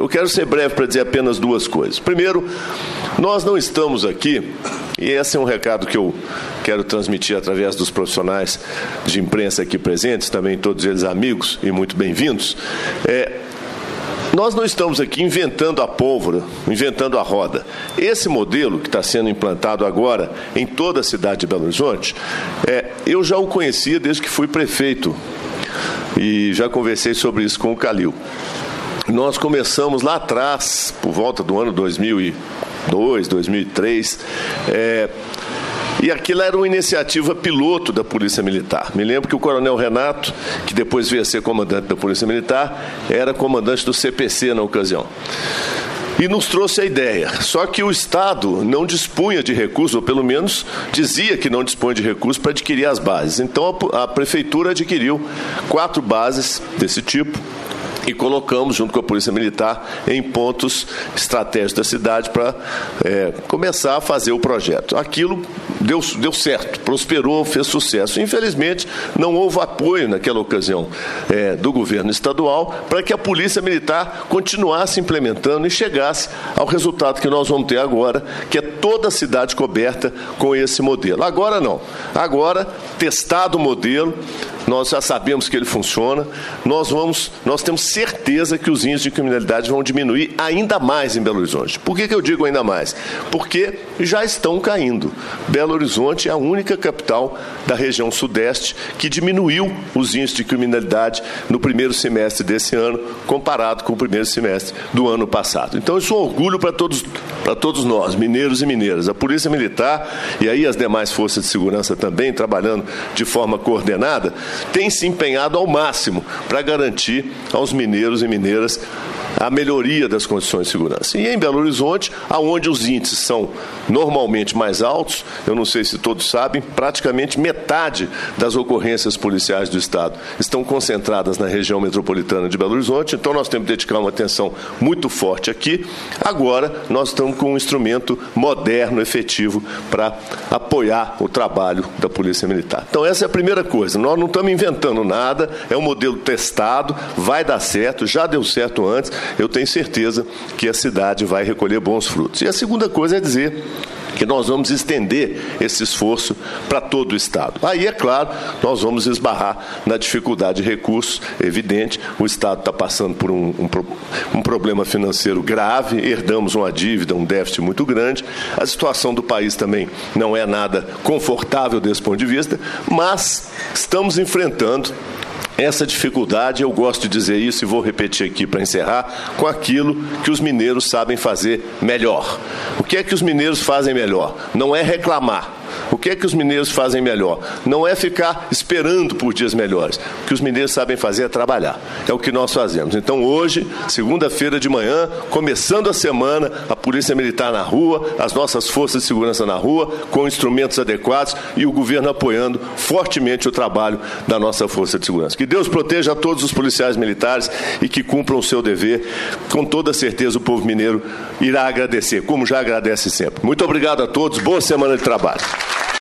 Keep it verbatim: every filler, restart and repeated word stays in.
Eu quero ser breve para dizer apenas duas coisas. Primeiro, nós não estamos aqui, e esse é um recado que eu quero transmitir através dos profissionais de imprensa aqui presentes, também todos eles amigos e muito bem-vindos. É, Nós não estamos aqui inventando a pólvora, inventando a roda. Esse modelo que está sendo implantado agora em toda a cidade de Belo Horizonte, é, eu já o conhecia desde que fui prefeito e já conversei sobre isso com o Calil. Nós começamos lá atrás, por volta do ano dois mil e dois, dois mil e três, é, e aquilo era uma iniciativa piloto da Polícia Militar. Me lembro que o coronel Renato, que depois veio a ser comandante da Polícia Militar, era comandante do C P C na ocasião. E nos trouxe a ideia. Só que o Estado não dispunha de recursos, ou pelo menos dizia que não dispunha de recursos para adquirir as bases. Então a Prefeitura adquiriu quatro bases desse tipo, e colocamos, junto com a Polícia Militar, em pontos estratégicos da cidade para é, começar a fazer o projeto. Aquilo deu, deu certo, prosperou, fez sucesso. Infelizmente, não houve apoio naquela ocasião é, do governo estadual para que a Polícia Militar continuasse implementando e chegasse ao resultado que nós vamos ter agora, que é toda a cidade coberta com esse modelo. Agora não. Agora, testado o modelo, nós já sabemos que ele funciona, nós, vamos, nós temos certeza que os índices de criminalidade vão diminuir ainda mais em Belo Horizonte. Por que que eu digo ainda mais? Porque já estão caindo. Belo Horizonte é a única capital da região sudeste que diminuiu os índices de criminalidade no primeiro semestre desse ano, comparado com o primeiro semestre do ano passado. Então, isso é um orgulho para todos, para todos nós, mineiros e mineiras. A Polícia Militar e aí as demais forças de segurança também, trabalhando de forma coordenada, tem se empenhado ao máximo para garantir aos mineiros e mineiras a melhoria das condições de segurança. E em Belo Horizonte, onde os índices são normalmente mais altos, eu não sei se todos sabem, praticamente metade das ocorrências policiais do Estado estão concentradas na região metropolitana de Belo Horizonte, então nós temos que dedicar uma atenção muito forte aqui. Agora, nós estamos com um instrumento moderno, efetivo, para apoiar o trabalho da Polícia Militar. Então, essa é a primeira coisa. Nós não estamos inventando nada, é um modelo testado, vai dar certo, já deu certo antes. Eu tenho certeza que a cidade vai recolher bons frutos. E a segunda coisa é dizer que nós vamos estender esse esforço para todo o Estado. Aí, é claro, nós vamos esbarrar na dificuldade de recursos, evidente, o Estado está passando por um, um, um problema financeiro grave, herdamos uma dívida, um déficit muito grande, a situação do país também não é nada confortável desse ponto de vista, mas estamos enfrentando essa dificuldade, eu gosto de dizer isso e vou repetir aqui para encerrar, com aquilo que os mineiros sabem fazer melhor. O que é que os mineiros fazem melhor? Não é reclamar. O que é que os mineiros fazem melhor? Não é ficar esperando por dias melhores. O que os mineiros sabem fazer é trabalhar. É o que nós fazemos. Então, hoje, segunda-feira de manhã, começando a semana, a Polícia Militar na rua, as nossas forças de segurança na rua, com instrumentos adequados e o governo apoiando fortemente o trabalho da nossa Força de Segurança. Que Deus proteja a todos os policiais militares e que cumpram o seu dever. Com toda certeza, o povo mineiro irá agradecer, como já agradece sempre. Muito obrigado a todos. Boa semana de trabalho.